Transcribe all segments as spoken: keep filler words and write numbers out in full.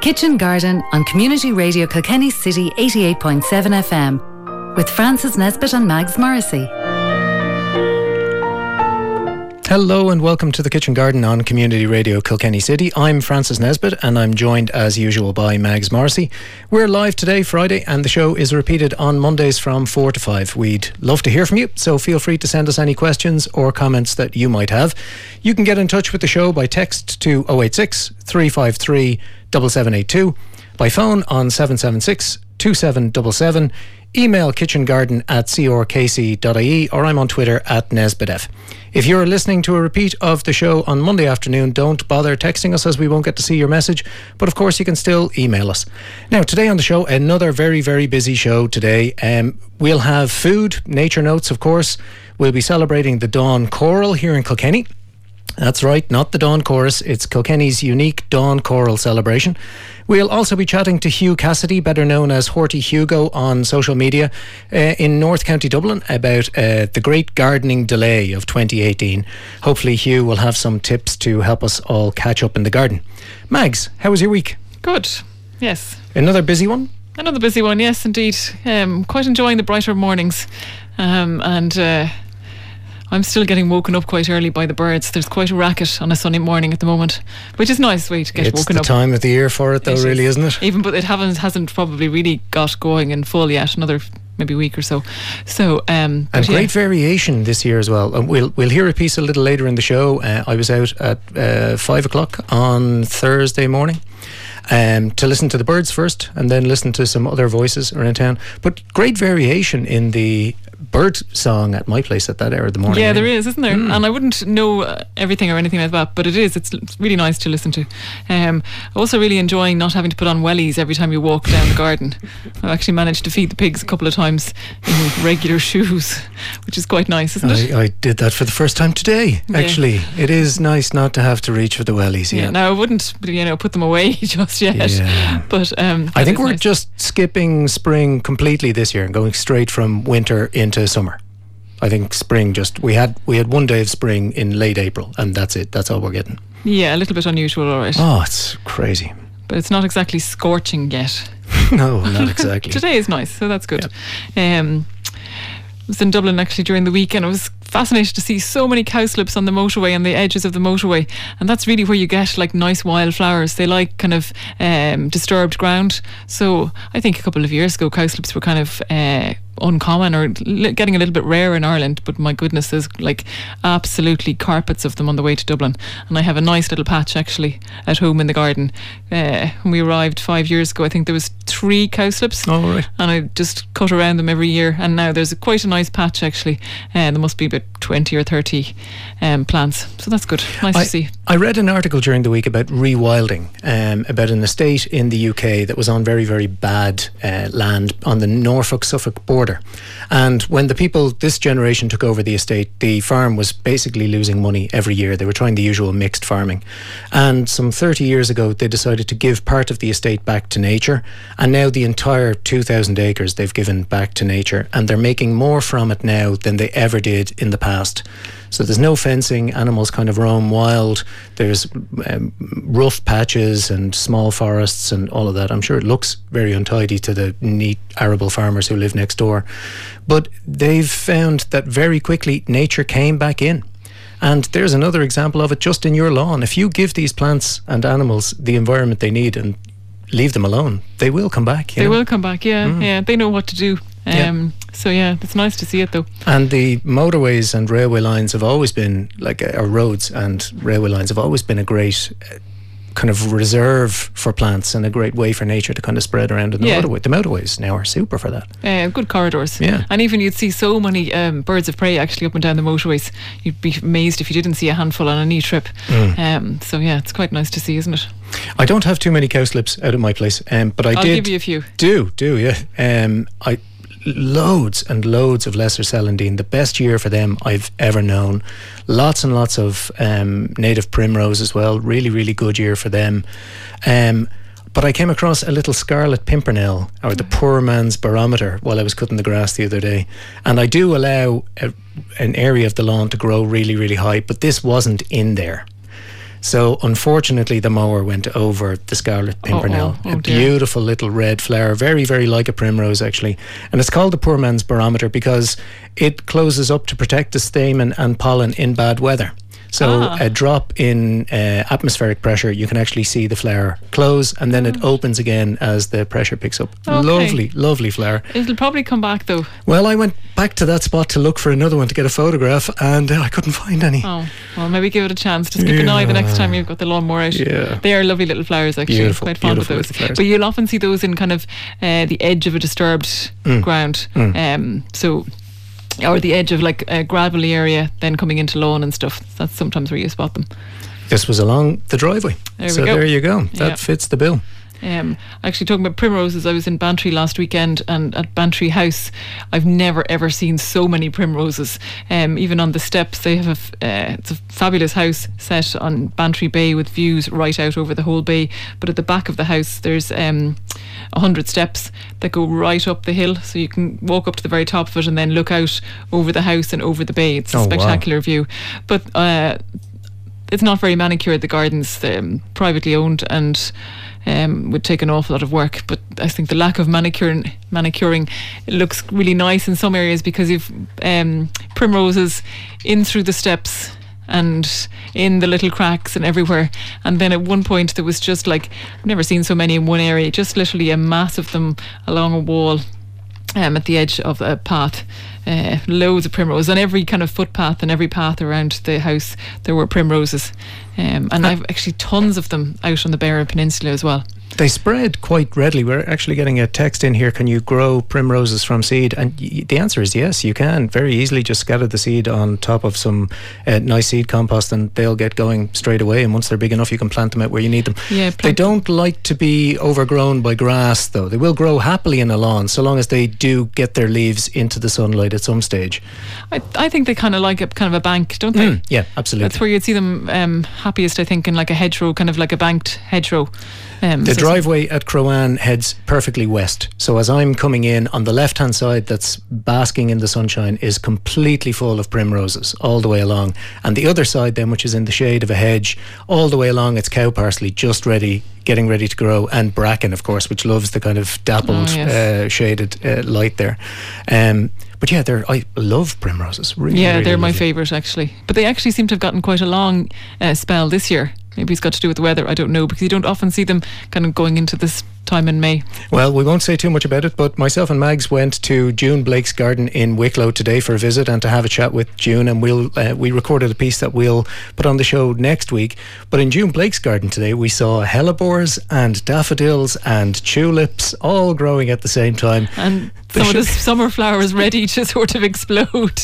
Kitchen Garden on Community Radio Kilkenny City eighty-eight point seven F M with Francis Nesbitt and Mags Morrissey. Hello and welcome to the Kitchen Garden on Community Radio Kilkenny City. I'm Francis Nesbitt and I'm joined as usual by Mags Morrissey. We're live today, Friday, and the show is repeated on Mondays from four to five. We'd love to hear from you, so feel free to send us any questions or comments that you might have. You can get in touch with the show by text to oh eight six, three five three, seven seven eight two, by phone on seven seven six, two seven seven seven, email kitchengarden at c r k c dot i e, or I'm on Twitter at nesbittf. If you're listening to a repeat of the show on Monday afternoon, don't bother texting us as we won't get to see your message, but of course you can still email us. Now, today on the show, another very, very busy show today. Um, we'll have food, nature notes, of course. We'll be celebrating the Dawn Choral here in Kilkenny. That's right, not the Dawn Chorus, it's Kilkenny's unique Dawn Choral celebration. We'll also be chatting to Hugh Cassidy, better known as Horty Hugo on social media, uh, in North County Dublin, about uh, the great gardening delay of twenty eighteen. Hopefully Hugh will have some tips to help us all catch up in the garden. Mags, how was your week? Good, yes. Another busy one? Another busy one, yes, indeed. Um, quite enjoying the brighter mornings. Um, and... Uh, I'm still getting woken up quite early by the birds. There's quite a racket on a sunny morning at the moment, which is nice way to get it's woken up. It's the time of the year for it though, it really, is. isn't it? Even, but it haven't, hasn't probably really got going in full yet, another maybe week or so. So, um, and great yeah. variation this year as well. And we'll we'll hear a piece a little later in the show. Uh, I was out at uh, five o'clock on Thursday morning. Um, to listen to the birds first and then listen to some other voices around town. But great variation in the bird song at my place at that hour of the morning. Yeah, anyway. there is, isn't there? Mm. And I wouldn't know uh, everything or anything like that, but it is. It's, it's really nice to listen to. Um, also really enjoying not having to put on wellies every time you walk down the garden. I've actually managed to feed the pigs a couple of times in regular shoes, which is quite nice, isn't it? I, I did that for the first time today, actually. Yeah. It is nice not to have to reach for the wellies. Yeah, yeah. Now I wouldn't, you know, put them away just yet. Yeah. But um, I think we're nice. just skipping spring completely this year and going straight from winter into summer. I think spring just we had we had one day of spring in late April and that's it. That's all we're getting. Yeah, a little bit unusual, all right. Oh, it's crazy. But it's not exactly scorching yet. No, not exactly. Today is nice, so that's good. Yeah. Um, I was in Dublin actually during the week and I was fascinated to see so many cowslips on the motorway, on the edges of the motorway, and that's really where you get like nice wildflowers. They like kind of um, disturbed ground. So I think a couple of years ago cowslips were kind of uh, uncommon or li- getting a little bit rare in Ireland, but my goodness, there's like absolutely carpets of them on the way to Dublin. And I have a nice little patch actually at home in the garden. Uh, when we arrived five years ago, I think there was three cowslips. Oh, right. And I just cut around them every year, and now there's a, quite a nice patch actually, and uh, there must be about twenty or thirty um, plants, so that's good. Nice I, to see. I read an article during the week about rewilding, um, about an estate in the U K that was on very, very bad uh, land on the Norfolk-Suffolk border. And when the people, this generation took over the estate, the farm was basically losing money every year. They were trying the usual mixed farming. And some thirty years ago, they decided to give part of the estate back to nature. And now the entire two thousand acres they've given back to nature. And they're making more from it now than they ever did in the past. So there's no fencing, animals kind of roam wild, there's um, rough patches and small forests and all of that. I'm sure it looks very untidy to the neat arable farmers who live next door. But they've found that very quickly nature came back in. And there's another example of it just in your lawn. If you give these plants and animals the environment they need and leave them alone, they will come back. They know? will come back, yeah. Mm. Yeah, they know what to do. Um, yeah. So yeah, it's nice to see it though. And the motorways and railway lines have always been like, uh, or roads and railway lines have always been a great uh, kind of reserve for plants and a great way for nature to kind of spread around in the yeah. motorway. The motorways now are super for that. Uh, good corridors. Yeah. And even you'd see so many um, birds of prey actually up and down the motorways. You'd be amazed if you didn't see a handful on any trip. Mm. Um, so yeah, it's quite nice to see, isn't it? I don't have too many cowslips out of my place, um, but I I'll did. give you a few. Do, do, yeah. Um, I loads and loads of lesser celandine, the best year for them I've ever known. Lots and lots of um, native primrose as well, really really good year for them. Um, but I came across a little scarlet pimpernel, or the poor man's barometer, while I was cutting the grass the other day, and I do allow a, an area of the lawn to grow really really high, but this wasn't in there. So unfortunately the mower went over the Scarlet Pimpernel. Oh, oh, oh a dear. beautiful little red flower, very, very like a primrose actually. And it's called the poor man's barometer because it closes up to protect the stamen and pollen in bad weather. So Ah. a drop in uh, atmospheric pressure, you can actually see the flower close, and then it opens again as the pressure picks up. Okay. Lovely, lovely flower. It'll probably come back though. Well, I went back to that spot to look for another one to get a photograph, and uh, I couldn't find any. Oh, well, maybe give it a chance. Just keep an eye the next time you've got the lawnmower out. Yeah. They are lovely little flowers, actually. Beautiful, Quite fond of beautiful those. little flowers. But you'll often see those in kind of uh, the edge of a disturbed Mm. ground. Mm. Um, so. Or the edge of like a gravelly area, then coming into lawn and stuff. That's sometimes where you spot them. This was along the driveway. There we so go. there you go. That Yeah. fits the bill. Um, actually, talking about primroses, I was in Bantry last weekend, and at Bantry House, I've never ever seen so many primroses. Um, even on the steps, they have a f- uh, it's a fabulous house set on Bantry Bay with views right out over the whole bay. But at the back of the house, there's um, a hundred steps that go right up the hill, so you can walk up to the very top of it and then look out over the house and over the bay. It's a Oh, wow. spectacular view. But uh, it's not very manicured. The garden's um, privately owned and um, would take an awful lot of work. But I think the lack of manicuring, manicuring, it looks really nice in some areas because you've um, primroses in through the steps and in the little cracks and everywhere. And then at one point there was just like, I've never seen so many in one area, just literally a mass of them along a wall. Um, at the edge of a path, uh, loads of primroses on every kind of footpath and every path around the house. There were primroses, um, and I've actually tons of them out on the Beara Peninsula as well. They spread quite readily. We're actually getting a text in here. Can you grow primroses from seed? And y- the answer is yes, you can. Very easily just scatter the seed on top of some uh, nice seed compost and they'll get going straight away. And once they're big enough, you can plant them out where you need them. Yeah, They plant- don't like to be overgrown by grass, though. They will grow happily in a lawn, so long as they do get their leaves into the sunlight at some stage. I, I think they kind of like a kind of a bank, don't they? Mm, yeah, absolutely. That's where you'd see them um, happiest, I think, in like a hedgerow, kind of like a banked hedgerow. Um, The so- driveway at Crowan heads perfectly west. So as I'm coming in, on the left-hand side that's basking in the sunshine is completely full of primroses all the way along. And the other side then, which is in the shade of a hedge, all the way along it's cow parsley, just ready, getting ready to grow, and bracken, of course, which loves the kind of dappled, Oh, yes. uh, shaded uh, light there. Um, but yeah, they're, I love primroses. Really, Yeah, really they're my lovely. favourite actually. But they actually seem to have gotten quite a long uh, spell this year. Maybe it's got to do with the weather, I don't know, because you don't often see them kind of going into this time in May. Well, we won't say too much about it, but myself and Mags went to June Blake's garden in Wicklow today for a visit and to have a chat with June, and we'll uh, we recorded a piece that we'll put on the show next week. But in June Blake's garden today, we saw hellebores and daffodils and tulips all growing at the same time. And They some of the should- summer flowers ready to sort of explode.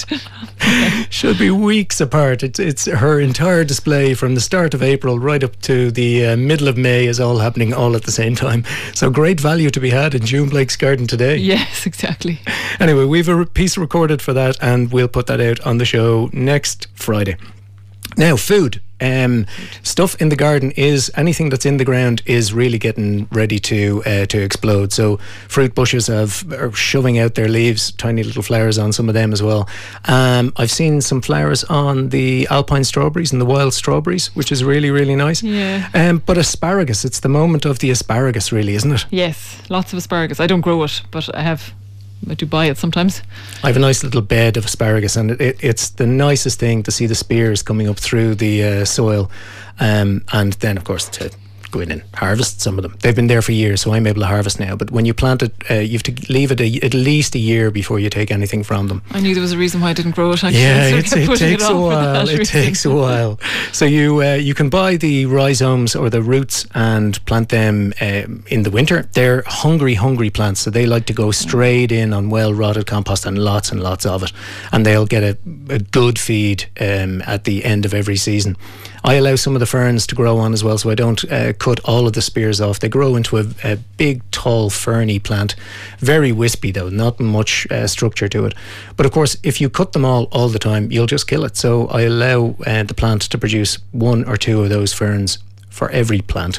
Should be weeks apart. It's it's her entire display from the start of April right up to the uh, middle of May is all happening all at the same time. So great value to be had in June Blake's garden today. Yes, exactly. Anyway, we've a re- piece recorded for that and we'll put that out on the show next Friday. Now, food. Um, stuff in the garden is anything that's in the ground is really getting ready to uh, to explode. So fruit bushes have are shoving out their leaves, tiny little flowers on some of them as well. Um, I've seen some flowers on the alpine strawberries and the wild strawberries, which is really really nice. Yeah. Um, but asparagus, it's the moment of the asparagus, really, isn't it? Yes, lots of asparagus. I don't grow it, but I have. I do buy it sometimes. I have a nice little bed of asparagus, and it, it, it's the nicest thing to see the spears coming up through the uh, soil, um, and then of course to go in and harvest some of them. They've been there for years, so I'm able to harvest now. But when you plant it, uh, you have to leave it a, at least a year before you take anything from them. I knew there was a reason why I didn't grow it. Actually. Yeah, So I it's, kept it putting takes it a off for while. that It reason. takes a while. So you uh, you can buy the rhizomes or the roots and plant them um, in the winter. They're hungry, hungry plants, so they like to go straight in on well rotted compost and lots and lots of it, and they'll get a, a good feed um, at the end of every season. I allow some of the ferns to grow on as well, so I don't uh, cut all of the spears off. They grow into a, a big, tall, ferny plant. Very wispy though, not much uh, structure to it. But of course, if you cut them all all the time, you'll just kill it. So I allow uh, the plant to produce one or two of those ferns for every plant.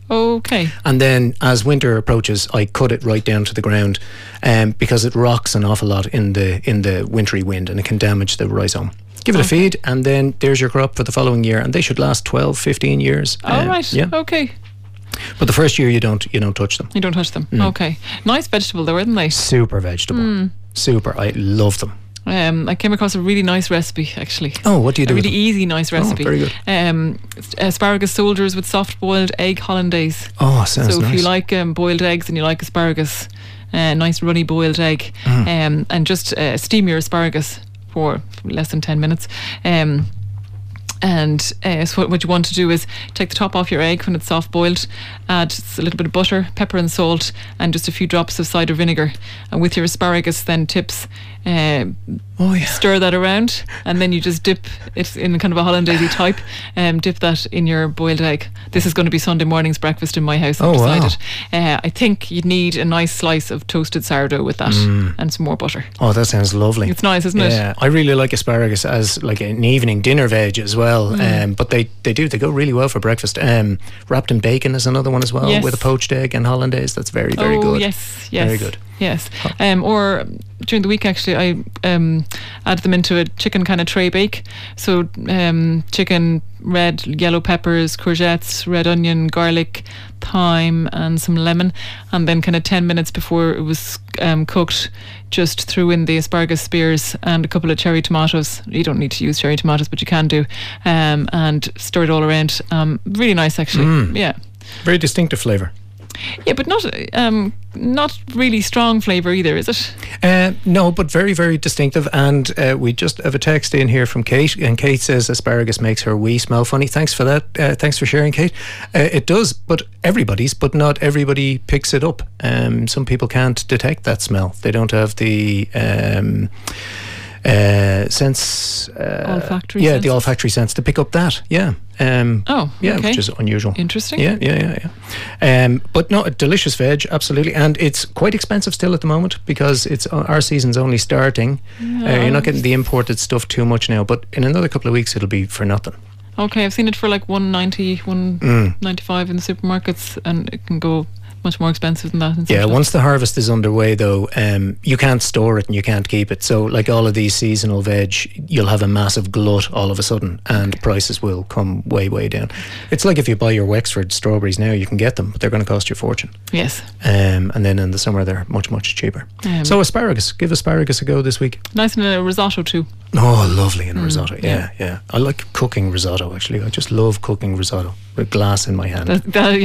Okay. And then as winter approaches, I cut it right down to the ground, um, because it rocks an awful lot in the in the wintry wind, and it can damage the rhizome. Give it okay. a feed, and then there's your crop for the following year, and they should last twelve, fifteen years. All um, right. Yeah. Okay. But the first year you don't you don't touch them. You don't touch them. Mm. Okay. Nice vegetable though, aren't they? Super vegetable. Mm. Super. I love them. Um, I came across a really nice recipe actually. Oh, what do you do? A with really them? easy, nice recipe. Oh, very good. Um, asparagus soldiers with soft boiled egg hollandaise. Oh, sounds so nice. So if you like um, boiled eggs and you like asparagus, uh, nice runny boiled egg, mm. um, and just uh, steam your asparagus for less than ten minutes. Um, And uh, so what you want to do is take the top off your egg when it's soft boiled, add a little bit of butter, pepper and salt, and just a few drops of cider vinegar. And with your asparagus then tips, uh, oh, yeah. stir that around, and then you just dip it in kind of a hollandaise type, and um, dip that in your boiled egg. This is going to be Sunday morning's breakfast in my house, I've oh, decided. Wow. Uh, I think you'd need a nice slice of toasted sourdough with that, mm. and some more butter. Oh, that sounds lovely. It's nice, isn't yeah. it? Yeah, I really like asparagus as like an evening dinner veg as well. Mm. Um, but they, they do, they go really well for breakfast. Um, wrapped in bacon is another one as well, yes. with a poached egg and hollandaise. That's very, very oh, good. yes, yes. Very good. Yes. Um, or during the week, actually, I um, add them into a chicken kind of tray bake. So um, chicken, red, yellow peppers, courgettes, red onion, garlic, thyme, and some lemon. And then kind of ten minutes before it was um, cooked, just threw in the asparagus spears and a couple of cherry tomatoes. You don't need to use cherry tomatoes, but you can do. Um, and stir it all around. Um, really nice, actually. Mm. Yeah. Very distinctive flavour. Yeah, but not um, not really strong flavour either, is it? Uh, no, but very, very distinctive. And uh, we just have a text in here from Kate, and Kate says asparagus makes her wee smell funny. Thanks for that. Uh, thanks for sharing, Kate. Uh, it does, but everybody's, but not everybody picks it up. Um, some people can't detect that smell. They don't have the... Um, Uh, sense, uh, olfactory yeah, senses? the olfactory sense to pick up that, yeah. Um, oh, yeah, okay. which is unusual. Interesting. Yeah, yeah, yeah, yeah. Um, but no, a delicious veg, absolutely, and it's quite expensive still at the moment because it's our season's only starting. Yeah. Uh, you're not getting the imported stuff too much now, but in another couple of weeks it'll be for nothing. Okay, I've seen it for like one ninety, one ninety-five mm. in the supermarkets, and it can go much more expensive than that. Yeah, once the harvest is underway though, um, you can't store it and you can't keep it. So like all of these seasonal veg, you'll have a massive glut all of a sudden, and prices will come way, way down. It's like if you buy your Wexford strawberries now, you can get them, but they're going to cost you a fortune. Yes. Um, and then in the summer they're much, much cheaper. Um, so asparagus, give asparagus a go this week. Nice in a risotto too. Oh, lovely in a mm, risotto. Yeah, yeah, yeah. I like cooking risotto actually. I just love cooking risotto with glass in my hand. That, that,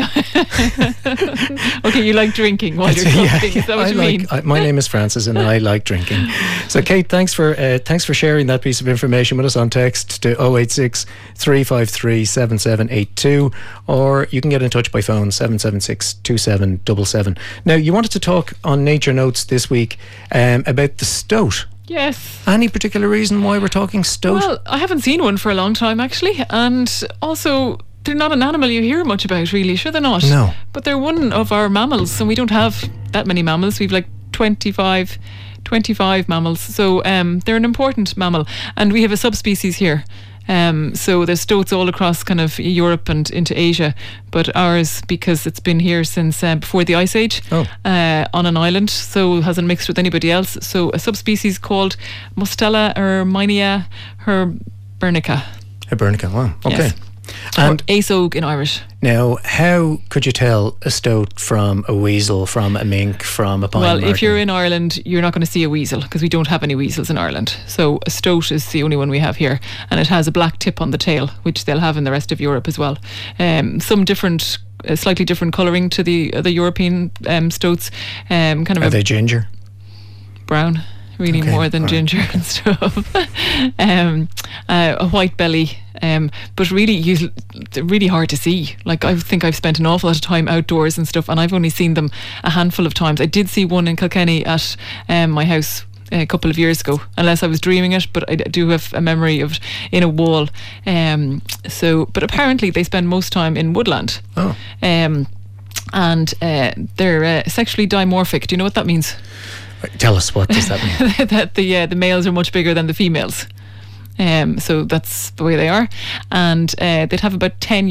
yeah. Okay, you like drinking while you're cooking. Yeah, yeah. Is that what I you like, mean? I, my name is Francis, and I like drinking. So, Kate, thanks for uh, thanks for sharing that piece of information with us on text to oh eight six, three five three, seven seven eight two, or you can get in touch by phone seven seven six, two seven seven seven. Now, you wanted to talk on Nature Notes this week um, about the stoat. Yes. Any particular reason why we're talking stoat? Well, I haven't seen one for a long time actually, and also they're not an animal you hear much about really. Sure, they're not. No. But they're one of our mammals, and we don't have that many mammals. We've like twenty-five, twenty-five mammals, so um, they're an important mammal, and we have a subspecies here. Um, so there's stoats all across kind of Europe and into Asia, but ours, because it's been here since uh, before the Ice Age, oh. uh, on an island, so hasn't mixed with anybody else. So a subspecies called Mustela erminia hibernica. Hibernica, wow, okay. Yes. And aosogue in Irish. Now, how could you tell a stoat from a weasel, from a mink, from a pine Well, marten? if you're in Ireland, you're not going to see a weasel because we don't have any weasels in Ireland. So a stoat is the only one we have here, and it has a black tip on the tail, which they'll have in the rest of Europe as well. Um, some different, uh, slightly different colouring to the other European um, stoats. Um, kind of Are a they ginger? Brown. Really okay, more than right. ginger and stuff. um, uh, a white belly, um, but really, you, really hard to see. Like I think I've spent an awful lot of time outdoors and stuff, and I've only seen them a handful of times. I did see one in Kilkenny at um, my house a couple of years ago, unless I was dreaming it, but I do have a memory of it in a wall. Um, so, but apparently they spend most time in woodland. Oh. Um, and uh, they're uh, sexually dimorphic. Do you know what that means? Tell us, what does that mean? That the uh, the males are much bigger than the females, um, so that's the way they are, and uh, they'd have about ten young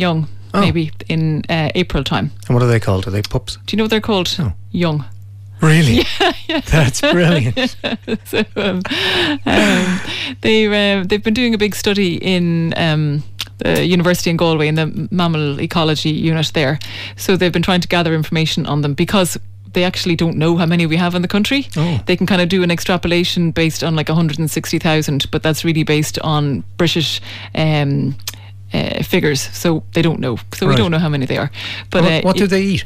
Oh. maybe in uh, April time. And what are they called? Are they pups? Do you know what they're called? No. Young. Really? Yeah, yeah. That's brilliant. so, um, um, they, uh, they've been doing a big study in um, the University in Galway in the mammal ecology unit there. So they've been trying to gather information on them because they actually don't know how many we have in the country. Oh. They can kind of do an extrapolation based on like one hundred sixty thousand, but that's really based on British um, uh, figures. So they don't know. So Right. we don't know how many they are. But what uh, what do it- they eat?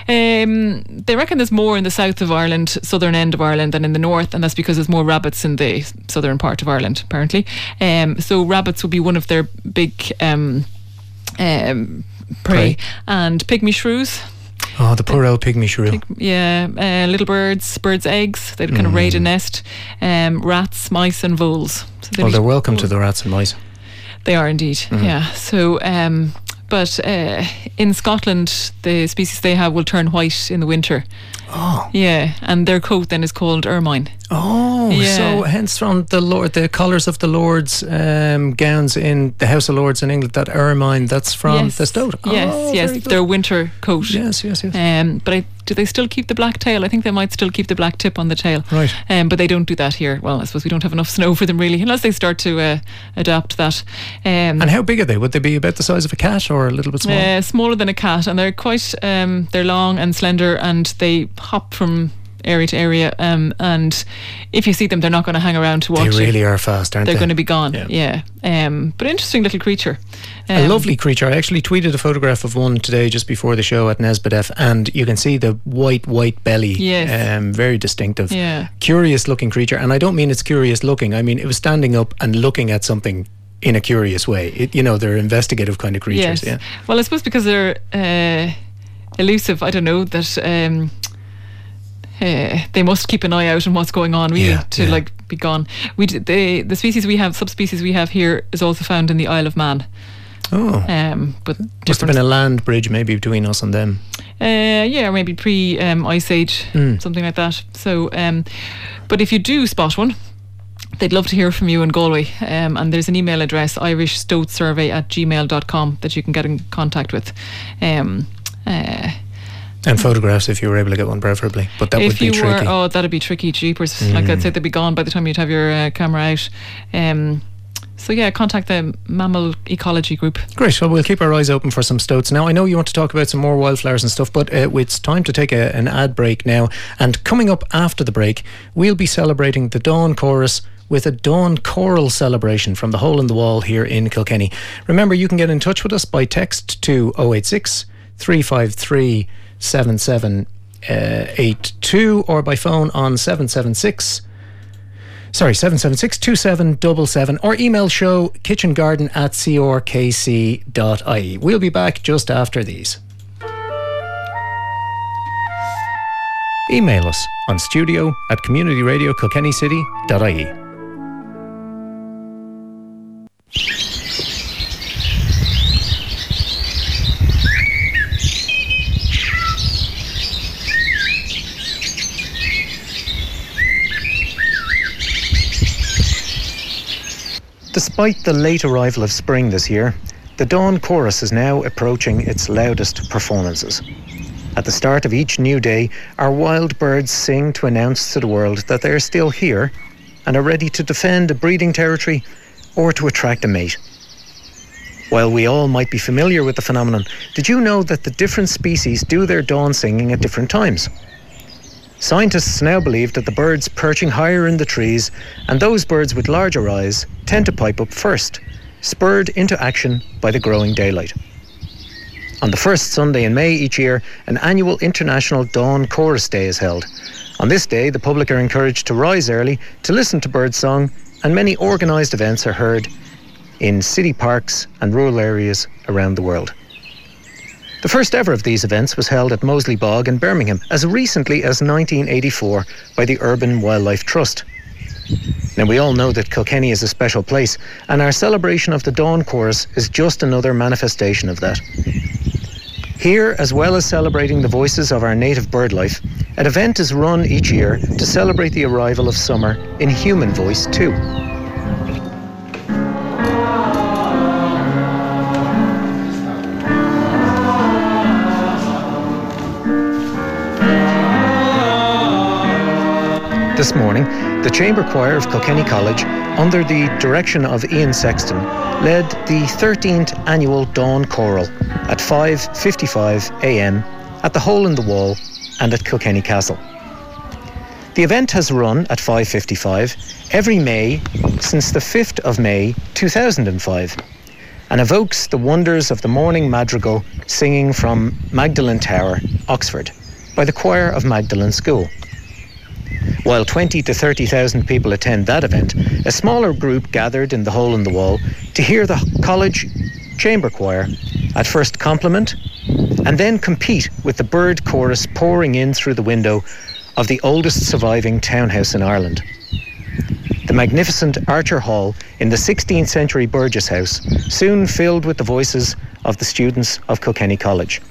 um, they reckon there's more in the south of Ireland, southern end of Ireland, than in the north, and that's because there's more rabbits in the southern part of Ireland, apparently. Um, so rabbits would be one of their big um, um, prey. Prey. And pygmy shrews. Oh, the poor old pygmy shrew. Yeah, uh, little birds, birds' eggs. They'd kind of raid a nest. Um, rats, mice, and voles. So they'd Well, eat- they're welcome to the rats and mice. They are indeed. Yeah. So, um, but uh, in Scotland, the species they have will turn white in the winter. Oh. Yeah, and their coat then is called ermine. Oh, Yeah. so hence from the Lord, the colours of the Lords' um, gowns in the House of Lords in England, that ermine, that's from yes. the Stoat. Yes, Oh, yes, very good. their winter coat. Yes, yes, yes. Um, but I, do they still keep the black tail? I think they might still keep the black tip on the tail. Right. Um, but they don't do that here. Well, I suppose we don't have enough snow for them really, unless they start to uh, adapt that. Um, And how big are they? Would they be about the size of a cat or a little bit smaller? Uh, smaller than a cat, and they're quite um, they're long and slender, and they hop from area to area. Um, and if you see them, they're not going to hang around to they watch you. really are fast, aren't They're they? going to be gone. Yeah. Yeah. Um, but interesting little creature. A Um, lovely creature. I actually tweeted a photograph of one today just before the show at Nesbitt F, and you can see the white, white belly. Yes. Um, very distinctive. Yeah. Curious looking creature. And I don't mean it's curious looking. I mean, it was standing up and looking at something in a curious way. It, you know, they're investigative kind of creatures. Yes. Yeah. Well, I suppose because they're uh, elusive, I don't know, that um, uh, they must keep an eye out on what's going on, really, Yeah, to yeah. like be gone. We d- the the species we have, subspecies we have here, is also found in the Isle of Man. Oh. Um, but Must have different- been a land bridge maybe between us and them. Uh, yeah, or maybe pre um, Ice Age, Mm. something like that. So, um, but if you do spot one, they'd love to hear from you in Galway. Um, and there's an email address, irish stoat survey at gmail dot com, that you can get in contact with. Um, uh, And photographs if you were able to get one, preferably. But that if would be you tricky. were, oh, that'd be tricky, jeepers. Like I'd say, they'd be gone by the time you'd have your uh, camera out. Um, so yeah, contact the Mammal Ecology Group. Great. Well, we'll keep our eyes open for some stoats. Now, I know you want to talk about some more wildflowers and stuff, but uh, it's time to take a, an ad break now. And coming up after the break, we'll be celebrating the Dawn Chorus with a Dawn Choral celebration from the Hole in the Wall here in Kilkenny. Remember, you can get in touch with us by text to oh eight six, three five three, seven seven eight two or by phone on seven seven six Sorry, seven seven six, two seven seven seven or email show kitchengarden at c r k c dot i e. We'll be back just after these. Email us on studio at community radio kilkenny city dot i e. Despite the late arrival of spring this year, the Dawn Chorus is now approaching its loudest performances. At the start of each new day, our wild birds sing to announce to the world that they are still here and are ready to defend a breeding territory or to attract a mate. While we all might be familiar with the phenomenon, did you know that the different species do their dawn singing at different times? Scientists now believe that the birds perching higher in the trees and those birds with larger eyes tend to pipe up first, spurred into action by the growing daylight. On the first Sunday in May each year, an annual International Dawn Chorus Day is held. On this day, the public are encouraged to rise early to listen to birdsong, and many organised events are heard in city parks and rural areas around the world. The first ever of these events was held at Moseley Bog in Birmingham as recently as nineteen eighty-four by the Urban Wildlife Trust. Now, we all know that Kilkenny is a special place, and our celebration of the Dawn Chorus is just another manifestation of that. Here, as well as celebrating the voices of our native bird life, an event is run each year to celebrate the arrival of summer in human voice too. This morning, the Chamber Choir of Kilkenny College, under the direction of Ian Sexton, led the thirteenth annual Dawn Choral at five fifty-five a m at the Hole in the Wall and at Kilkenny Castle. The event has run at five fifty-five every May since the fifth of May two thousand five and evokes the wonders of the morning madrigal singing from Magdalen Tower, Oxford, by the choir of Magdalen School. While twenty to thirty thousand people attend that event, a smaller group gathered in the Hole in the Wall to hear the college chamber choir at first compliment and then compete with the bird chorus pouring in through the window of the oldest surviving townhouse in Ireland. The magnificent Archer Hall in the sixteenth century Burgess House soon filled with the voices of the students of Kilkenny College.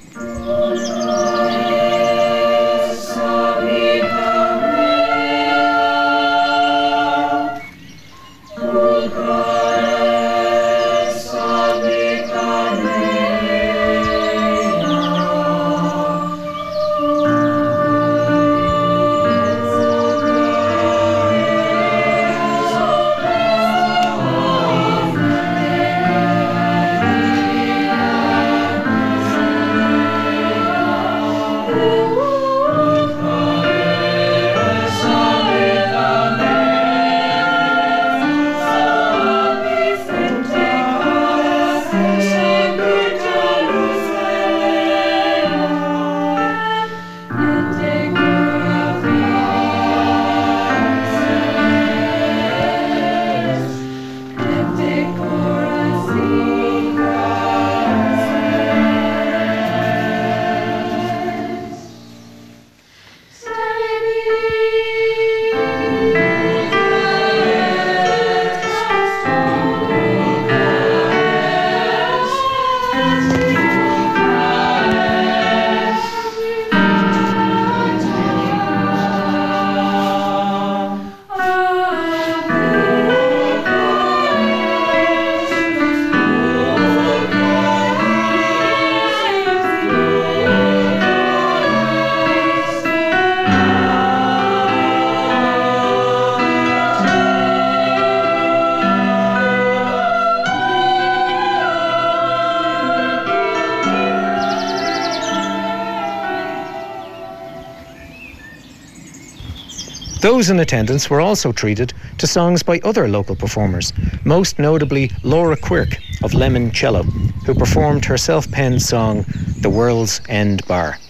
Those in attendance were also treated to songs by other local performers, most notably Laura Quirk of Lemon Cello, who performed her self-penned song, The World's End Bar.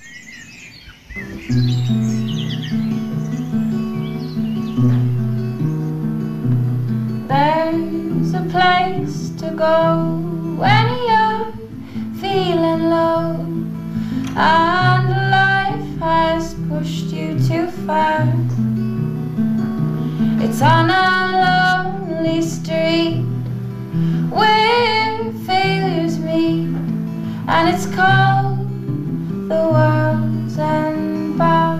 There's a place to go when you're feeling low and life has pushed you too far. It's on a lonely street where failures meet, and it's called the World's End Bar.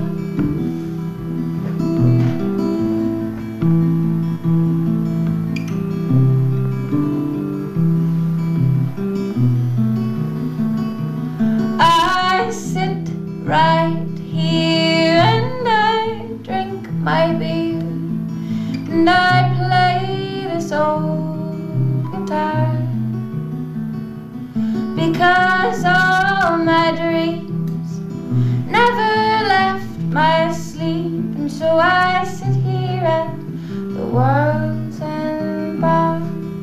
I sit right here and I drink my beer, and I play this old guitar, because all my dreams never left my sleep, and so I sit here at the World's End Bar.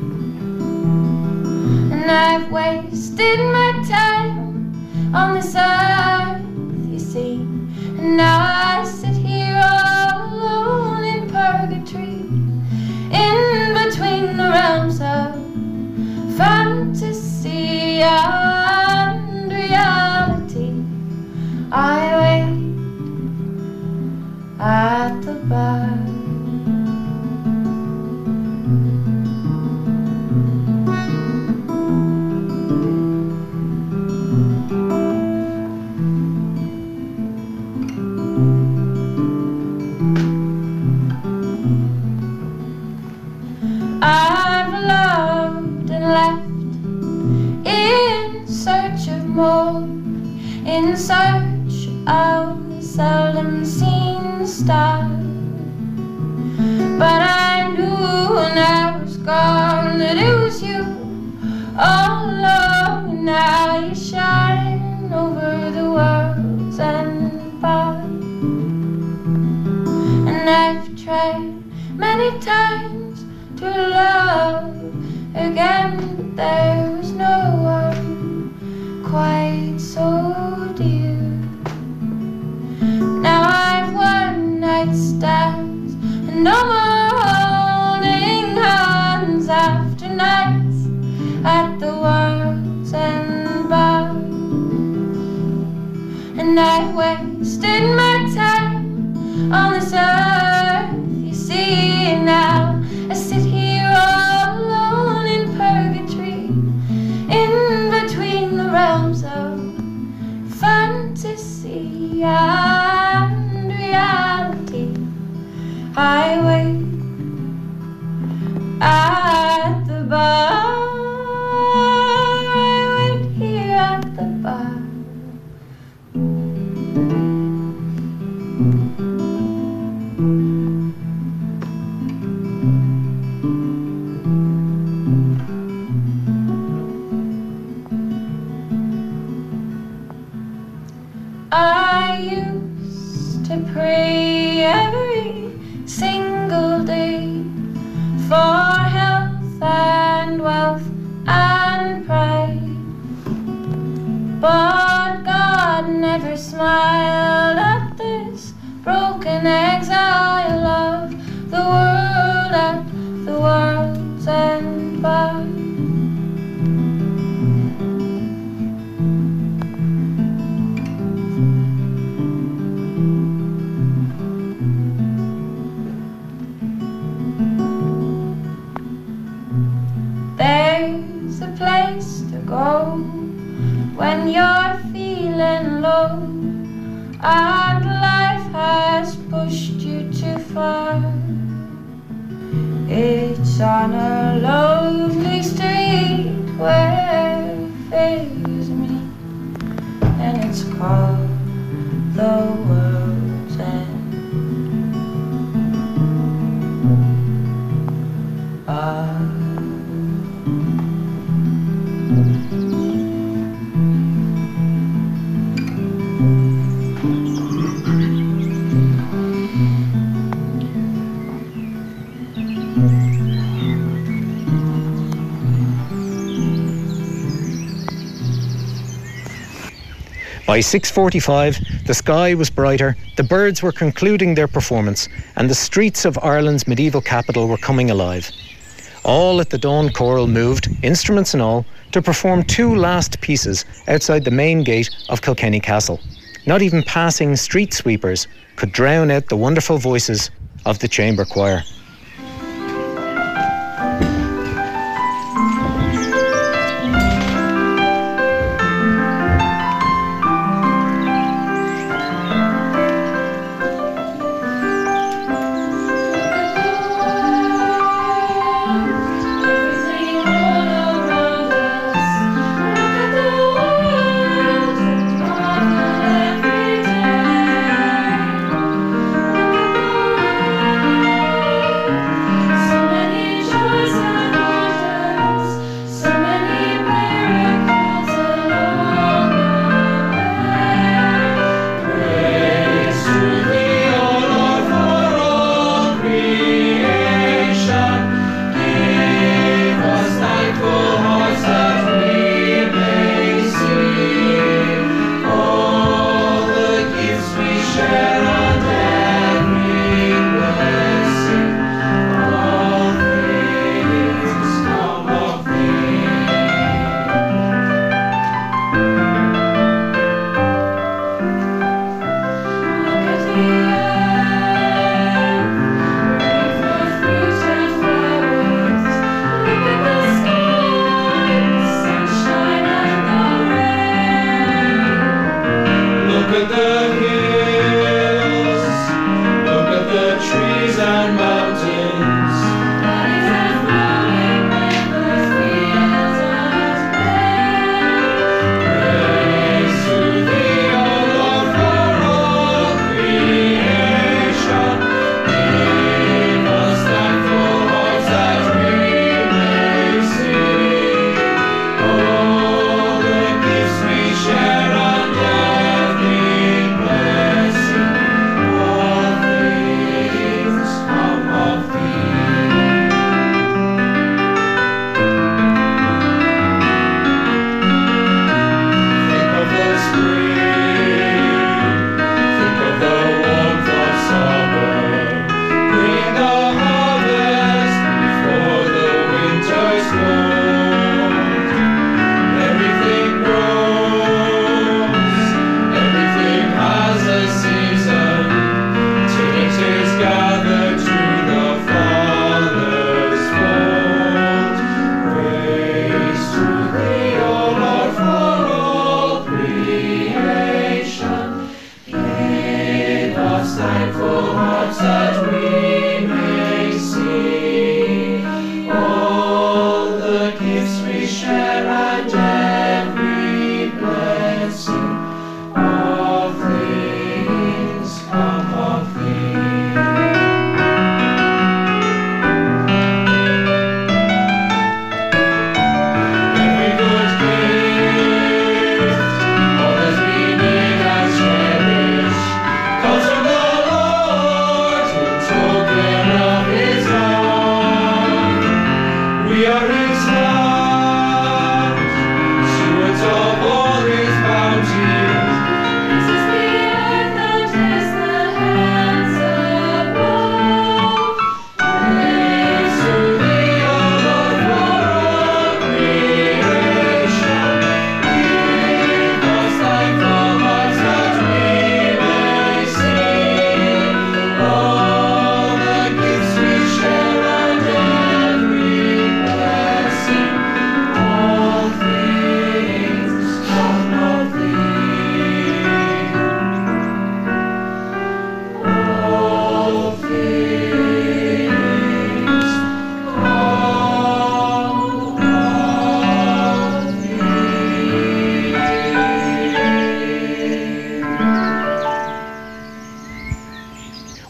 And I've wasted my time on this earth, you see, and now I sit here all alone in purgatory, in between the realms of fantasy and reality. I wait at the bar. I've loved and left in search of more, in search of the seldom seen star, But I knew when I was gone that it was you all alone. And now you shine over the world's end bar. And I've tried many times to love again, but there was no one quite so dear. Now I've one night stands and no more holding hands after nights at the world's end bar. And I wasted my time on this earth, you see. Now I sit here all alone in purgatory, in between the realms of fantasy and reality. I wait at the bar, I wait here at the bar. I used to pray every single day for health and wealth and pride, but God never smiled at this broken exile of the world at the world's end bar. There's a place to go when you're feeling low and life has pushed you too far. It's on a lonely street where faces meet, and it's called the world's end. Ah. By six forty-five, the sky was brighter, the birds were concluding their performance, and the streets of Ireland's medieval capital were coming alive. All at the dawn choral moved, instruments and all, to perform two last pieces outside the main gate of Kilkenny Castle. Not even passing street sweepers could drown out the wonderful voices of the chamber choir. Every time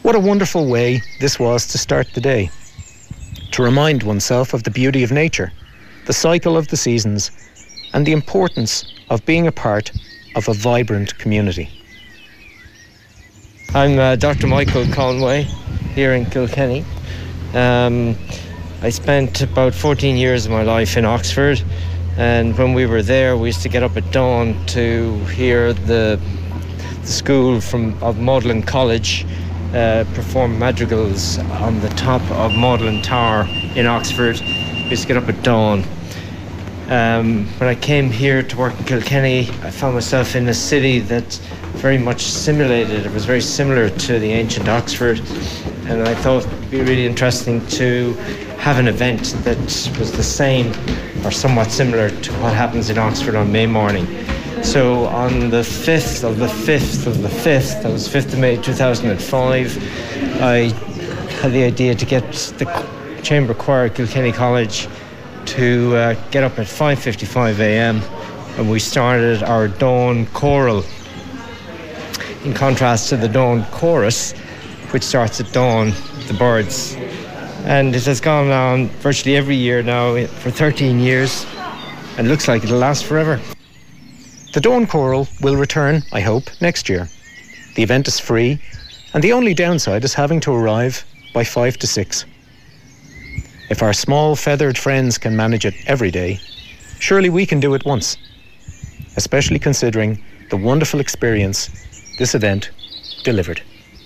What a wonderful way this was to start the day. To remind oneself of the beauty of nature, the cycle of the seasons, and the importance of being a part of a vibrant community. I'm uh, Doctor Michael Conway here in Kilkenny. Um, I spent about fourteen years of my life in Oxford, and when we were there we used to get up at dawn to hear the, the school from of Magdalen College uh, perform madrigals on the top of Magdalen Tower in Oxford. We used to get up at dawn. Um, when I came here to work in Kilkenny, I found myself in a city that very much simulated, it was very similar to the ancient Oxford, and I thought it would be really interesting to have an event that was the same or somewhat similar to what happens in Oxford on May morning. So on the fifth of the fifth of the fifth, that was fifth of May two thousand five, I had the idea to get the Chamber Choir at Kilkenny College to uh, get up at five fifty-five a.m. and we started our dawn choral, in contrast to the dawn chorus, which starts at dawn, the birds. And it has gone on virtually every year now for thirteen years, and looks like it'll last forever. The Dawn Choral will return, I hope, next year. The event is free, and the only downside is having to arrive by five to six. If our small feathered friends can manage it every day, surely we can do it once, especially considering the wonderful experience this event delivered.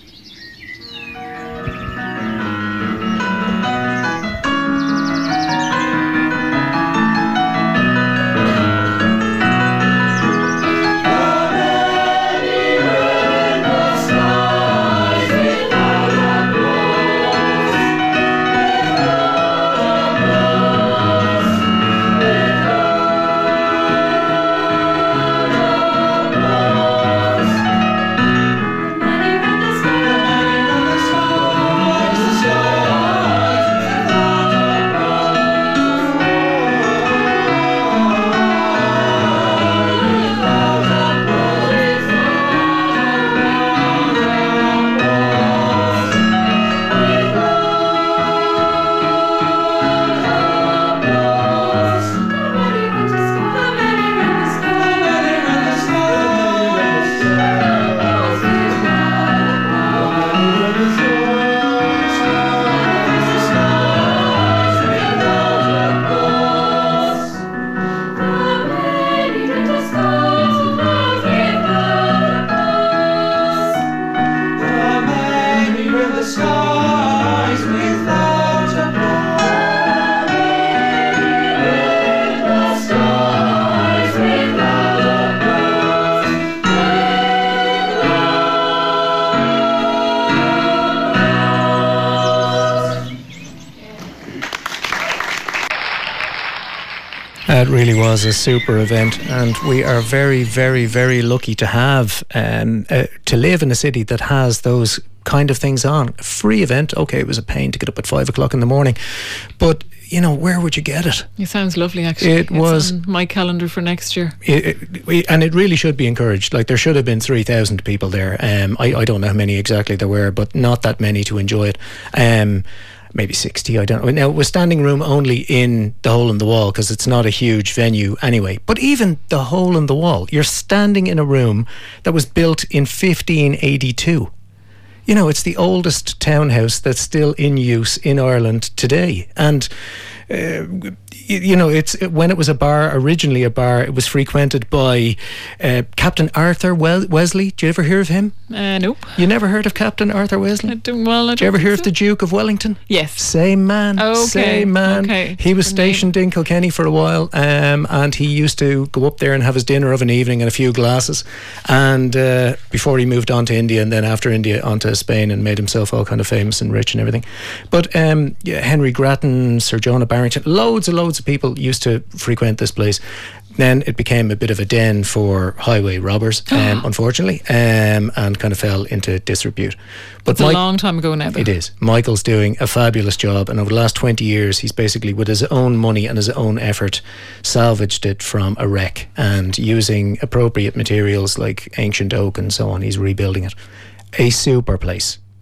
It really was a super event, and we are very, very, very lucky to have um, uh, to live in a city that has those kind of things on. A free event, okay, it was a pain to get up at five o'clock in the morning, but you know, where would you get it? It sounds lovely, actually. It it's was on my calendar for next year. It, it, and it really should be encouraged. Like, there should have been three thousand people there. Um, I, I don't know how many exactly there were, but not that many to enjoy it. Um, maybe sixty, I don't know. Now, it was standing room only in the Hole in the Wall because it's not a huge venue anyway. But even the Hole in the Wall, you're standing in a room that was built in fifteen eighty-two. You know, it's the oldest townhouse that's still in use in Ireland today. And, uh, you, you know, it's when it was a bar, originally a bar, it was frequented by uh, Captain Arthur Wesley. Did you ever hear of him? Uh, nope. You never heard of Captain Arthur Wesley? I don't, well, I don't Did you ever hear so. of the Duke of Wellington? Yes. Same man. Oh, okay. Same man. Okay. He was stationed in Kilkenny for a while, um, and he used to go up there and have his dinner of an evening and a few glasses. And uh, before he moved on to India, and then after India on to Spain, and made himself all kind of famous and rich and everything. But um, yeah, Henry Grattan, Sir Jonah Barrington, loads and loads of people used to frequent this place. Then it became a bit of a den for highway robbers, um, unfortunately, um, and kind of fell into disrepute. But it's Mike, a long time ago now, though. It is. Michael's doing a fabulous job, and over the last twenty years, he's basically, with his own money and his own effort, salvaged it from a wreck, and using appropriate materials like ancient oak and so on, he's rebuilding it. A super place.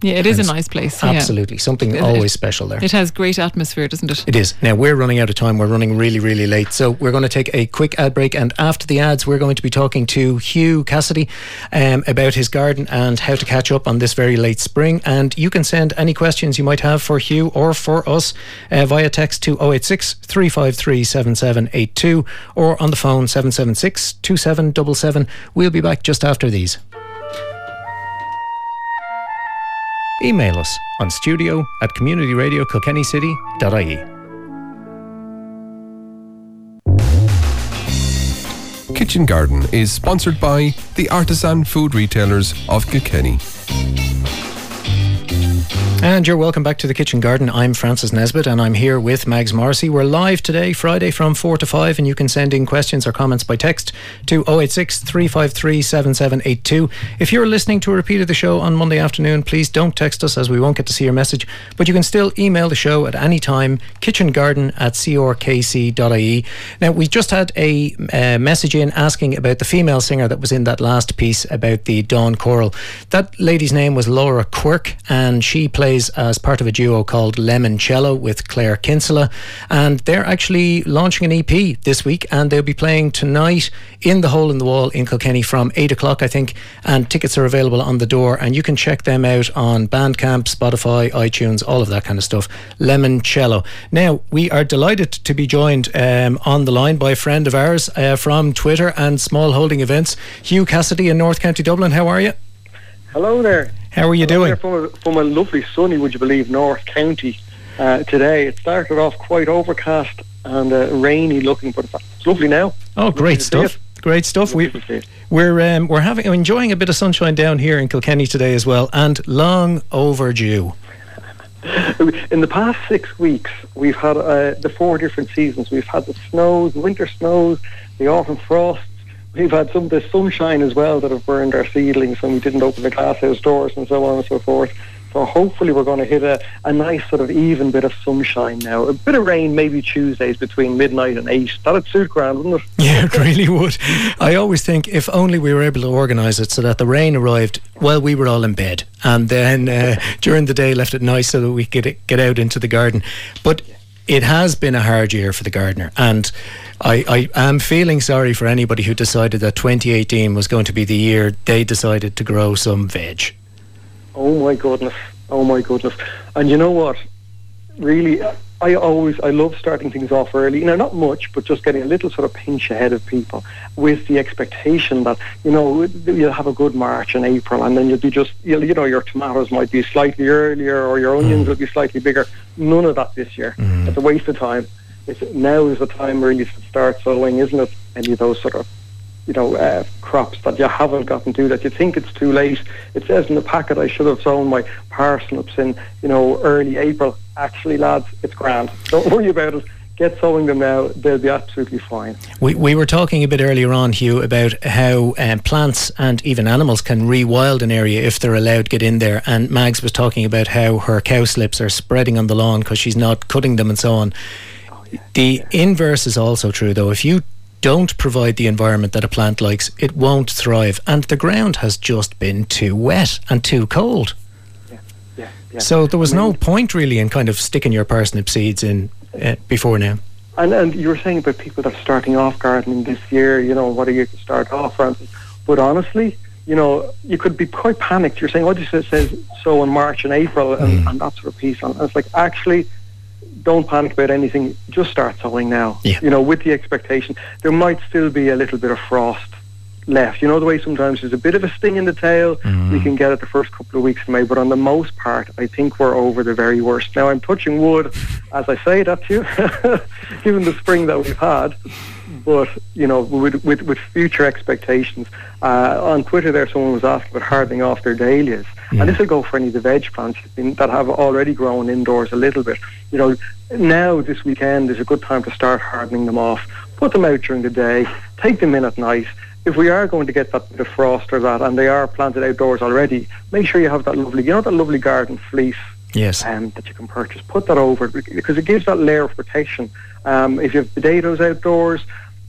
Yeah, it is And a nice place. Absolutely. Yeah. Something It- always it- special there. It has great atmosphere, doesn't it? It is. Now, we're running out of time. We're running really, really late. So we're going to take a quick ad break. And after the ads, we're going to be talking to Hugh Cassidy um, about his garden and how to catch up on this very late spring. And you can send any questions you might have for Hugh or for us uh, via text to oh eight six, three five three, seven seven eight two or on the phone seven seven six, two seven seven seven. We'll be back just after these. Email us on studio at communityradiokilkennycity.ie. Kitchen Garden is sponsored by the artisan food retailers of Kilkenny. And you're welcome back to the Kitchen Garden. I'm Francis Nesbitt and I'm here with Mags Morrissey. We're live today, Friday from four to five, and you can send in questions or comments by text to oh eight six, three five three, seven seven eight two. If you're listening to a repeat of the show on Monday afternoon, please don't text us as we won't get to see your message, but you can still email the show at any time, kitchengarden at c r k c dot i e. Now, we just had a uh, message in asking about the female singer that was in that last piece about the Dawn Choral. That lady's name was Laura Quirk, and she plays as part of a duo called Lemoncello with Claire Kinsella, and they're actually launching an E P this week, and they'll be playing tonight in the Hole in the Wall in Kilkenny from eight o'clock, I think, and tickets are available on the door, and you can check them out on Bandcamp, Spotify, iTunes, all of that kind of stuff. Lemoncello. Now, we are delighted to be joined um, on the line by a friend of ours uh, from Twitter and Small Holding Events, Hugh Cassidy in North County Dublin. How are you? Hello there. How are you Hello doing? there from, a, from a lovely sunny, would you believe, North County uh, today. It started off quite overcast and uh, rainy looking, but it's lovely now. Oh, great Lovely to see stuff. it. Great stuff. We, Lovely to see it. we're um, we're having enjoying a bit of sunshine down here in Kilkenny today as well, and long overdue. In the past six weeks, we've had uh, the four different seasons. We've had the snows, winter snows, the autumn frosts. We've had some of the sunshine as well that have burned our seedlings when we didn't open the glasshouse doors and so on and so forth. So hopefully we're going to hit a, a nice sort of even bit of sunshine now. A bit of rain maybe Tuesdays between midnight and eight. That'd suit grand, wouldn't it? Yeah, it really would. I always think if only we were able to organise it so that the rain arrived while we were all in bed, and then uh, during the day left it nice so that we could get out into the garden. But it has been a hard year for the gardener, and I, I am feeling sorry for anybody who decided that twenty eighteen was going to be the year they decided to grow some veg. Oh my goodness. Oh my goodness. And you know what? Really, I always, I love starting things off early. You know, not much, but just getting a little sort of pinch ahead of people with the expectation that, you know, you'll have a good March and April, and then you'll be just, you'll, you know, your tomatoes might be slightly earlier or your onions Mm. will be slightly bigger. None of that this year. Mm. It's a waste of time. It's, now is the time really to start sowing, isn't it? Any of those sort of, you know, uh, crops that you haven't gotten to, that you think it's too late. It says in the packet I should have sown my parsnips in, you know, early April. Actually, lads, it's grand. Don't worry about it. Get sowing them now. They'll be absolutely fine. We we were talking a bit earlier on, Hugh, about how um, plants and even animals can rewild an area if they're allowed to get in there. And Mags was talking about how her cowslips are spreading on the lawn because she's not cutting them and so on. Oh, yeah, The yeah. inverse is also true, though. If you don't provide the environment that a plant likes, it won't thrive. And the ground has just been too wet and too cold. Yeah, yeah, yeah. So there was I mean, no point really in kind of sticking your parsnip seeds in uh, before now. And, and you were saying about people that are starting off gardening this year, you know, what are you to start off, Francis? But honestly, you know, you could be quite panicked. You're saying, oh, this says so in March and April and, Mm. and that sort of piece. And it's like, actually, don't panic about anything. Just start sowing now. Yeah. You know, with the expectation. There might still be a little bit of frost left. You know, the way sometimes there's a bit of a sting in the tail. Mm. We can get it the first couple of weeks of May. But on the most part, I think we're over the very worst. Now, I'm touching wood as I say that to you, given the spring that we've had. But, you know, with with, with future expectations. Uh, on Twitter there, someone was asking about hardening off their dahlias. Mm. And this will go for any of the veg plants that have already grown indoors a little bit. You know, now this weekend is a good time to start hardening them off. Put them out during the day. Take them in at night. If we are going to get that bit of frost or that, and they are planted outdoors already, make sure you have that lovely, you know, that lovely garden fleece. Yes. Um, that you can purchase. Put that over, because it gives that layer of protection. Um, if you have potatoes outdoors,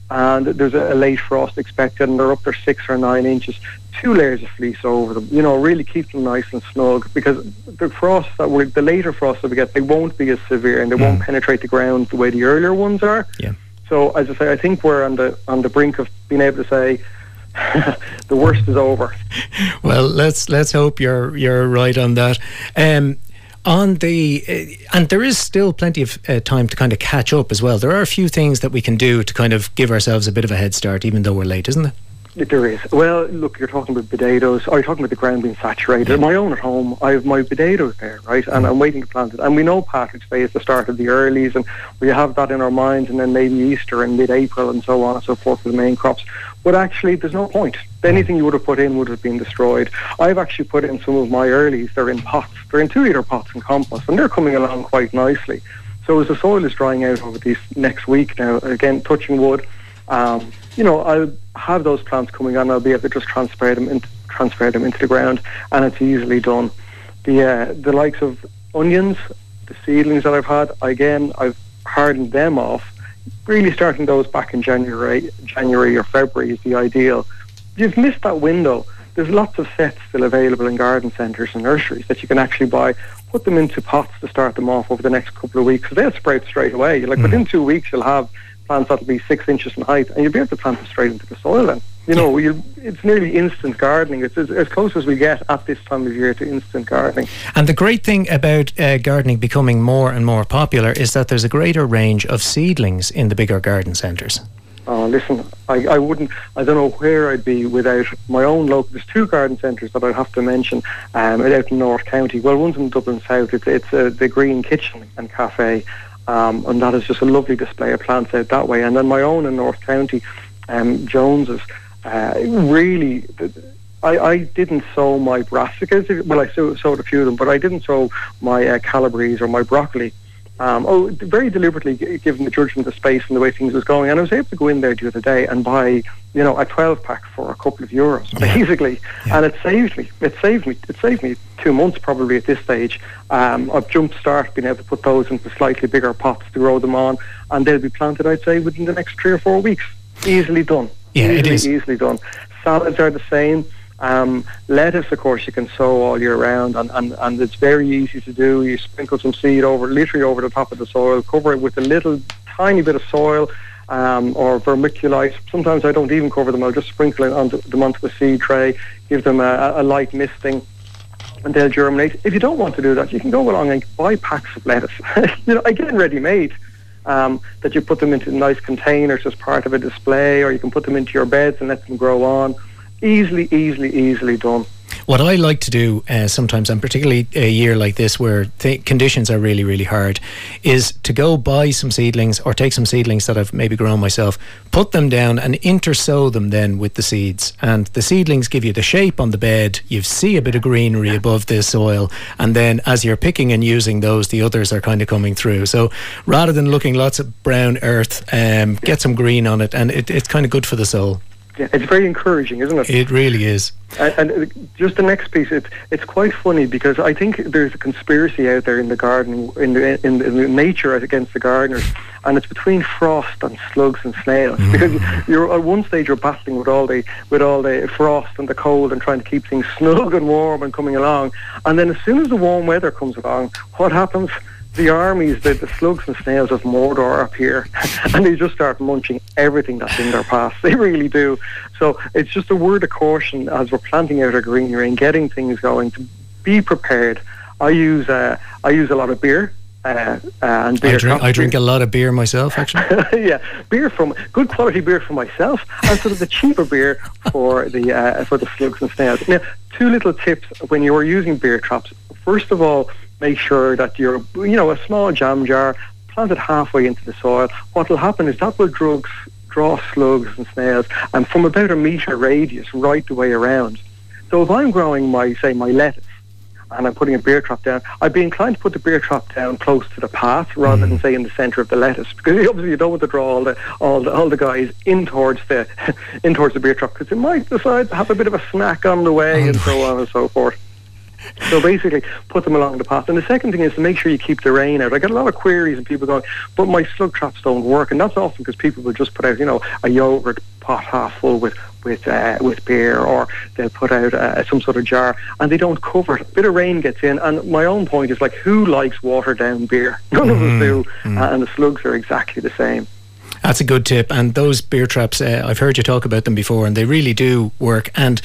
and there's a, a late frost expected, and they're up there six or nine inches. Two layers of fleece over them, you know, really keep them nice and snug, because the frosts that we the later frosts that we get, they won't be as severe, and they mm. won't penetrate the ground the way the earlier ones are. Yeah. So, as I say, I think we're on the on the brink of being able to say the worst is over. Well, let's let's hope you're you're right on that. Um, on the uh, and there is still plenty of uh, time to kind of catch up as well. There are a few things that we can do to kind of give ourselves a bit of a head start, even though we're late, isn't there? There is. Well, look, you're talking about potatoes. Or you're talking about the ground being saturated. Yeah. My own at home, I have my potatoes there, right? And mm. I'm waiting to plant it. And we know Patrick's Day is the start of the earlies, and we have that in our minds, and then maybe Easter in mid-April and so on and so forth for the main crops. But actually, there's no point. Anything you would have put in would have been destroyed. I've actually put in some of my earlies. They're in pots. They're in two-litre pots in compost, and they're coming along quite nicely. So as the soil is drying out over this next week now, again, touching wood, um, you know, I'll have those plants coming on. I'll be able to just transfer them into, transfer them into the ground, and it's easily done. The uh, the likes of onions, the seedlings that I've had, again, I've hardened them off. Really starting those back in January, January or February is the ideal. You've missed that window. There's lots of sets still available in garden centres and nurseries that you can actually buy. Put them into pots to start them off over the next couple of weeks. So they'll sprout straight away. Like mm. within two weeks, you'll have plants that'll be six inches in height, and you'll be able to plant them straight into the soil then. You know, you, it's nearly instant gardening. It's as, as close as we get at this time of year to instant gardening. And the great thing about uh, gardening becoming more and more popular is that there's a greater range of seedlings in the bigger garden centres. Oh, listen, I, I wouldn't, I don't know where I'd be without my own local, there's two garden centres that I'd have to mention um, out in North County. Well, one's in Dublin South, it's, it's uh, the Green Kitchen and Cafe. Um, and that is just a lovely display of plants out that way. And then my own in North County, um, Jones's, uh, really, I, I didn't sow my brassicas. Well, I sowed, sowed a few of them, but I didn't sow my uh, calabrese or my broccoli. Um, oh, very deliberately given the judgment of space and the way things was going. And I was able to go in there the other day and buy, you know, a twelve pack for a couple of euros, yeah. basically. Yeah. And it saved me. It saved me. It saved me two months probably at this stage. Um, I've jumped start being able to put those into slightly bigger pots to grow them on, and they'll be planted, I'd say, within the next three or four weeks. Easily done. Yeah, easily, it is. Easily done. Salads are the same. Um, lettuce, of course, you can sow all year round, and, and, and it's very easy to do. You sprinkle some seed over, literally over the top of the soil, cover it with a little tiny bit of soil um, or vermiculite. Sometimes I don't even cover them. I'll just sprinkle it onto, them onto a seed tray, give them a, a light misting, and they'll germinate. If you don't want to do that, you can go along and buy packs of lettuce. You know, again, ready-made. Um, that you put them into nice containers as part of a display, or you can put them into your beds and let them grow on. Easily, easily, easily done. What I like to do uh, sometimes, and particularly a year like this where th- conditions are really, really hard, is to go buy some seedlings or take some seedlings that I've maybe grown myself, put them down and intersow them then with the seeds. And the seedlings give you the shape on the bed, you see a bit of greenery yeah. above the soil, and then as you're picking and using those, the others are kind of coming through. So rather than looking lots of brown earth, um, get some green on it, and it, it's kind of good for the soul. Yeah, it's very encouraging, isn't it? It really is. And, and just the next piece, it's it's quite funny because I think there's a conspiracy out there in the garden, in the in, in the nature against the gardeners, and it's between frost and slugs and snails. Mm. Because you're at one stage you're battling with all the with all the frost and the cold and trying to keep things snug and warm and coming along, and then as soon as the warm weather comes along, what happens? The armies, the, the slugs and snails of Mordor appear, and they just start munching everything that's in their path. They really do. So it's just a word of caution as we're planting out our greenery and getting things going, to be prepared. I use uh, I use a lot of beer. Uh, uh, and beer I drink, I drink a lot of beer myself, actually. Yeah, beer from good quality beer for myself, and sort of the cheaper beer for the uh, for the slugs and snails. Now, two little tips when you are using beer traps. First of all, make sure that you're, you know, a small jam jar, plant it halfway into the soil. What will happen is that will drugs, draw slugs and snails, and from about a metre radius right the way around. So if I'm growing my, say, my lettuce, and I'm putting a beer trap down, I'd be inclined to put the beer trap down close to the path rather mm. than, say, in the centre of the lettuce, because obviously you don't want to draw all the all the, all the guys in towards the in towards the beer trap, because they might decide to have a bit of a snack on the way, and so on and so forth. So basically, put them along the path. And the second thing is to make sure you keep the rain out. I get a lot of queries and people going, but my slug traps don't work. And that's often because people will just put out, you know, a yogurt pot half full with with uh, with beer, or they'll put out uh, some sort of jar, and they don't cover it. A bit of rain gets in, and my own point is, like, who likes watered down beer? None of us do, mm. uh, and the slugs are exactly the same. That's a good tip. And those beer traps, uh, I've heard you talk about them before, and they really do work. And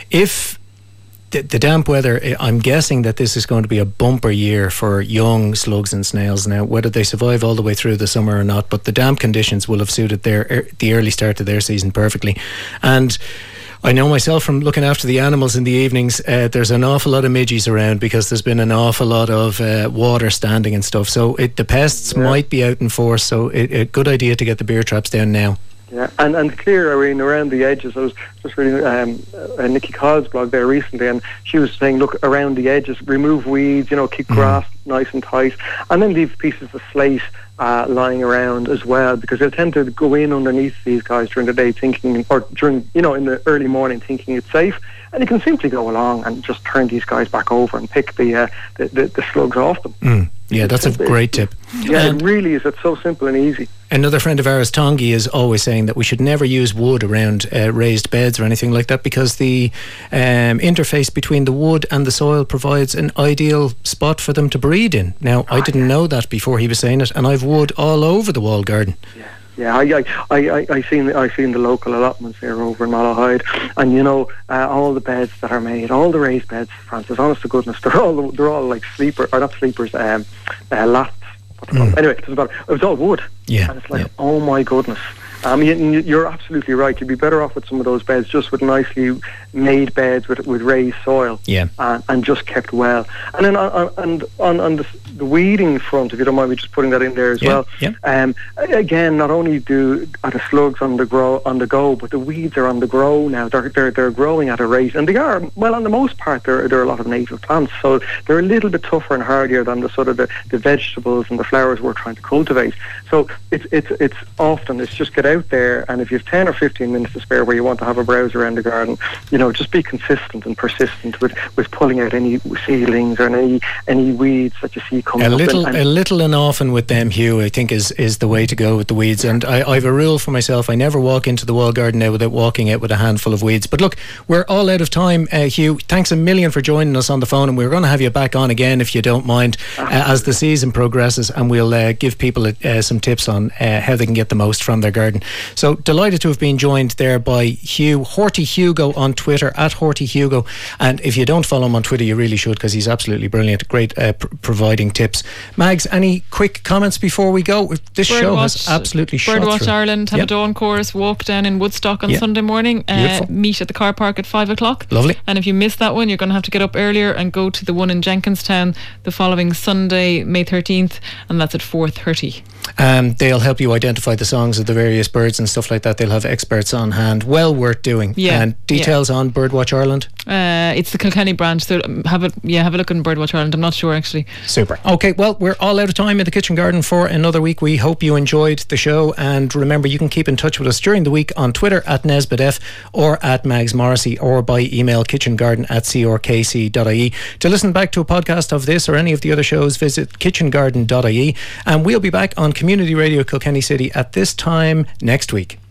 if the, the damp weather, I'm guessing that this is going to be a bumper year for young slugs and snails now, whether they survive all the way through the summer or not, but the damp conditions will have suited their the early start of their season perfectly. And I know myself from looking after the animals in the evenings, uh, there's an awful lot of midges around because there's been an awful lot of uh, water standing and stuff. So it, the pests yeah. might be out in force. So it, a good idea to get the beer traps down now. Yeah, and, and clear, I mean, around the edges. I was just reading um, uh, Nikki Codd's blog there recently, and she was saying, look, around the edges, remove weeds, you know, keep mm. grass nice and tight, and then leave pieces of slate uh, lying around as well, because they'll tend to go in underneath these guys during the day thinking, or during, you know, in the early morning thinking it's safe, and you can simply go along and just turn these guys back over and pick the uh, the, the, the slugs off them. Mm. Yeah, that's a great tip. Yeah, and it really is. It's so simple and easy. Another friend of ours, Tongi, is always saying that we should never use wood around uh, raised beds or anything like that, because the um, interface between the wood and the soil provides an ideal spot for them to breed in. Now, oh, I didn't yeah. know that before he was saying it, and I've wood all over the wall garden. Yeah. Yeah, I I I I seen I seen the local allotments here over in Malahide, and you know uh, all the beds that are made, all the raised beds, Francis. Honest to goodness, they're all they're all like sleeper or not sleepers, um, uh, lats. Mm. Anyway, it was about it was all wood. Yeah, and it's like, yeah. oh my goodness. Um, you, you're absolutely right. You'd be better off with some of those beds, just with nicely made beds with with raised soil, yeah, and, and just kept well. And then on, on, and on, on the, the weeding front, if you don't mind me just putting that in there as yeah, well. Yeah. Um, again, not only do are the slugs on the grow on the go, but the weeds are on the grow now. They're they're they're growing at a rate, and they are well. On the most part, there there are a lot of native plants, so they're a little bit tougher and hardier than the sort of the, the vegetables and the flowers we're trying to cultivate. So it's it's it's often it's just get out there, and if you have ten or fifteen minutes to spare where you want to have a browse around the garden, you know, just be consistent and persistent with, with pulling out any seedlings or any any weeds that you see coming a little, up. And, and a little and often with them, Hugh, I think is, is the way to go with the weeds. And I, I have a rule for myself: I never walk into the wall garden now without walking out with a handful of weeds. But look, we're all out of time, uh, Hugh. Thanks a million for joining us on the phone, and we're going to have you back on again if you don't mind uh, as the season progresses, and we'll uh, give people uh, some tips on uh, how they can get the most from their garden. So delighted to have been joined there by Hugh, Horty Hugo on Twitter, at Horty Hugo. And if you don't follow him on Twitter, you really should, because he's absolutely brilliant, great uh, pr- providing tips. Mags, any quick comments before we go? This Bird show watch, has absolutely shot Birdwatch through. Ireland have yep. a dawn chorus walk down in Woodstock on yep. Sunday morning. Uh, meet at the car park at five o'clock. Lovely. And if you miss that one, you're going to have to get up earlier and go to the one in Jenkinstown the following Sunday, May thirteenth, and that's at four thirty. Um, they'll help you identify the songs of the various birds and stuff like that. They'll have experts on hand. Well worth doing. Yeah. And details yeah. on Birdwatch Ireland? Uh, it's the Kilkenny branch. So have a yeah, have a look in Birdwatch Ireland. I'm not sure actually. Super. Okay, well, we're all out of time in the Kitchen Garden for another week. We hope you enjoyed the show, and remember, you can keep in touch with us during the week on Twitter at NesbittF or at Mags Morrissey, or by email kitchengarden at c r k c dot i e. To listen back to a podcast of this or any of the other shows, visit kitchengarden dot i e, and we'll be back on Community Radio Kilkenny City at this time next week.